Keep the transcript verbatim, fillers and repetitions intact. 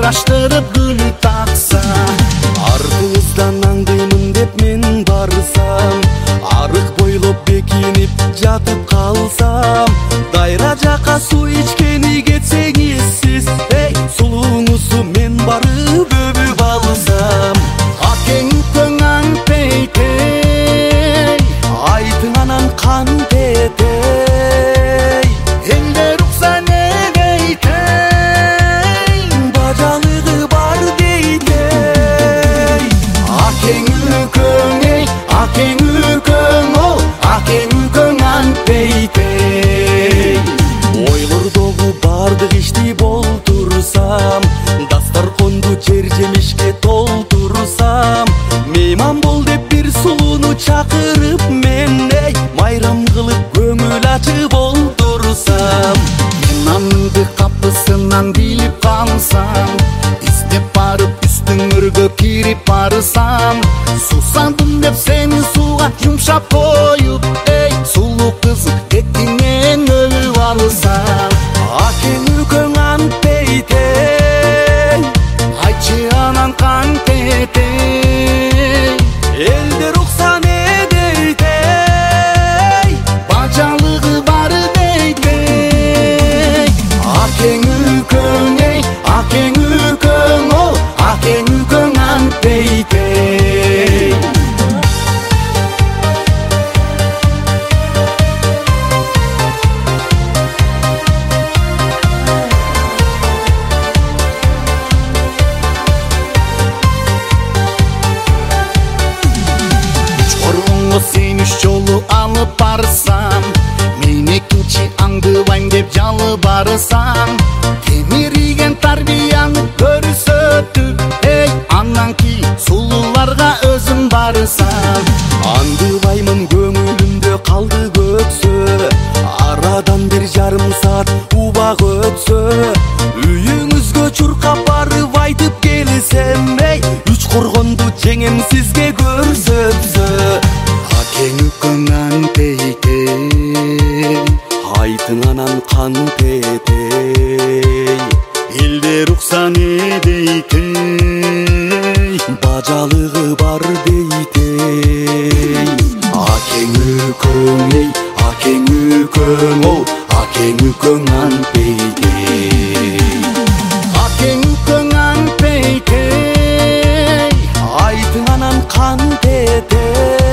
таштырып гүл такса, артыңыздан аңдыймын деп мен барсам, арык бойлоп бекинип жатып калсам, дайра жака суу ичкени кетсеңиз сиз, эй сулууңузду мен барып өбүп алсам, акең көңаң пейтей, айтың анан кантетей, элде рукса не дейтей, бажалыгы бар дейтей. Акең үкөң эй, акең үкөң ол, акең үкөң пейтей. Ойлордогу бардык ишти болтурсам, дастарконду жер жемишке толтурсам, мейман бол деп бир сулууну чакырып мен, эй майрам кылып көңүл ачып олтурсам, мен анды капысынан билип калсам, издеп барып үстүңөргө кирип барсам, сусандым деп сени сууга жумшап коюп, эй сулуу кыз этиңен өбүп алсам, акең үкөң антейтей, айтчы анан кантетей, элде рукса не дейтей, бажалыгы бар дейтей. Акең үкөң эй, акең үкөң ол, акең үкөң антейтей. Сен үч жолу алып барсам, мен экинчи аңдыбайм деп жалбарсам, темириген тарбияны көрсөтүп, эй андан кийин сулууларга өзүм барсам, аңдыбаймын көңүлүмдө калды көксө, арадан бир жарым саат убак өтсө, үйүңүзгө чуркап барып айтып келсем, эй үч коргонду жеңем сизге көрсөтсө, акең үкөң антейтей, айтың анан кантетей, элде рукса не дейтей, бажалыгы бар дейтей. Акең үкөң эй, акең үкөң ол, акең үкөң антейтей, акең үкөң антейтей, айтың анан кантетей.